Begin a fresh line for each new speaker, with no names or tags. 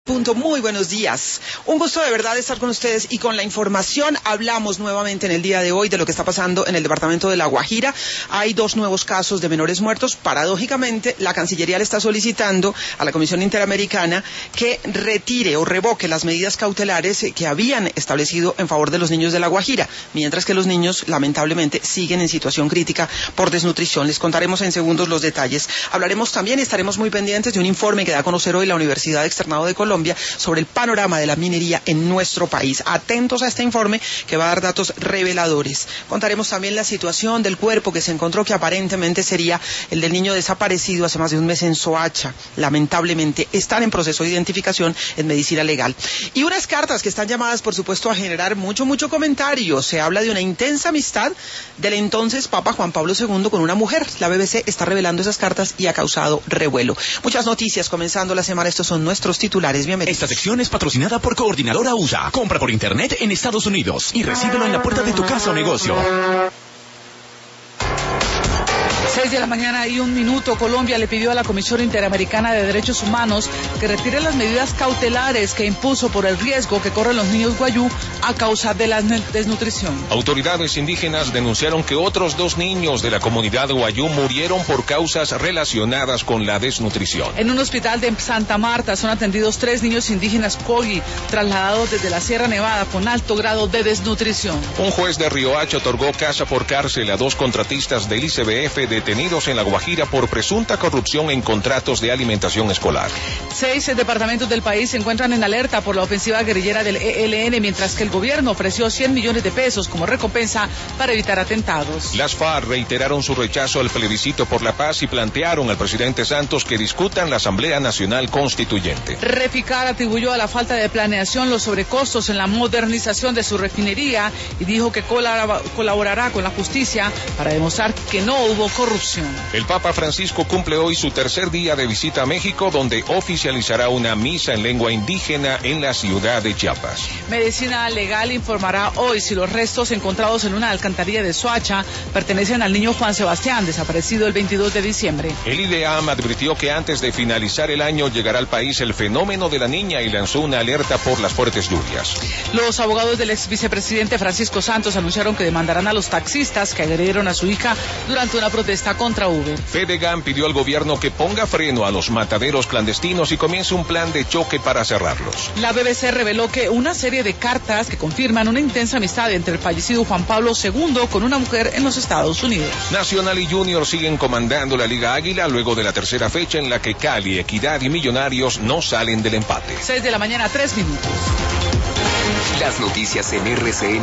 Muy buenos días. Un gusto de verdad estar con ustedes y con la información. Hablamos nuevamente en el día de hoy de lo que está pasando en el departamento de La Guajira. Hay 2 nuevos casos de menores muertos. Paradójicamente, la Cancillería le está solicitando a la Comisión Interamericana que retire o revoque las medidas cautelares que habían establecido en favor de los niños de La Guajira, mientras que los niños, lamentablemente, siguen en situación crítica por desnutrición. Les contaremos en segundos los detalles. Hablaremos también y estaremos muy pendientes de un informe que da a conocer hoy la Universidad Externado de Colombia sobre el panorama de la minería en nuestro país. Atentos a este informe que va a dar datos reveladores. Contaremos también la situación del cuerpo que se encontró, que aparentemente sería el del niño desaparecido hace más de un mes en Soacha. Lamentablemente están en proceso de identificación en medicina legal. Y unas cartas que están llamadas, por supuesto, a generar mucho comentario. Se habla de una intensa amistad del entonces Papa Juan Pablo II con una mujer. La BBC está revelando esas cartas y ha causado revuelo. Muchas noticias comenzando la semana. Estos son nuestros titulares. Bienvenidos.
Esta sección es patrocinada por Coordinadora USA. Compra por internet en Estados Unidos y recíbelo en la puerta de tu casa o negocio.
6:01 Colombia le pidió a la Comisión Interamericana de Derechos Humanos que retire las medidas cautelares que impuso por el riesgo que corren los niños guayú a causa de la desnutrición.
Autoridades indígenas denunciaron que otros 2 niños de la comunidad guayú murieron por causas relacionadas con la desnutrición.
En un hospital de Santa Marta son atendidos 3 niños indígenas Kogi, trasladados desde la Sierra Nevada con alto grado de desnutrición.
Un juez de Riohacha otorgó casa por cárcel a 2 contratistas del ICBF detenidos en La Guajira por presunta corrupción en contratos de alimentación escolar.
6 departamentos del país se encuentran en alerta por la ofensiva guerrillera del ELN, mientras que el gobierno ofreció 100 millones de pesos como recompensa para evitar atentados.
Las FARC reiteraron su rechazo al plebiscito por la paz y plantearon al presidente Santos que discutan la Asamblea Nacional Constituyente.
Reficar atribuyó a la falta de planeación los sobrecostos en la modernización de su refinería y dijo que colaborará con la justicia para demostrar que no hubo corrupción.
El Papa Francisco cumple hoy su 3er día de visita a México, donde oficializará una misa en lengua indígena en la ciudad de Chiapas.
Medicina Legal informará hoy si los restos encontrados en una alcantarilla de Soacha pertenecen al niño Juan Sebastián, desaparecido el 22 de diciembre.
El IDEAM advirtió que antes de finalizar el año llegará al país el fenómeno de la niña y lanzó una alerta por las fuertes lluvias.
Los abogados del ex vicepresidente Francisco Santos anunciaron que demandarán a los taxistas que agredieron a su hija durante una protesta contra Uber.
Fedegan pidió al gobierno que ponga freno a los mataderos clandestinos y comience un plan de choque para cerrarlos.
La BBC reveló que una serie de cartas que confirman una intensa amistad entre el fallecido Juan Pablo II con una mujer en los Estados Unidos.
Nacional y Junior siguen comandando la Liga Águila luego de la tercera fecha en la que Cali, Equidad y Millonarios no salen del empate.
6:03 a.m.
Las noticias en RCN.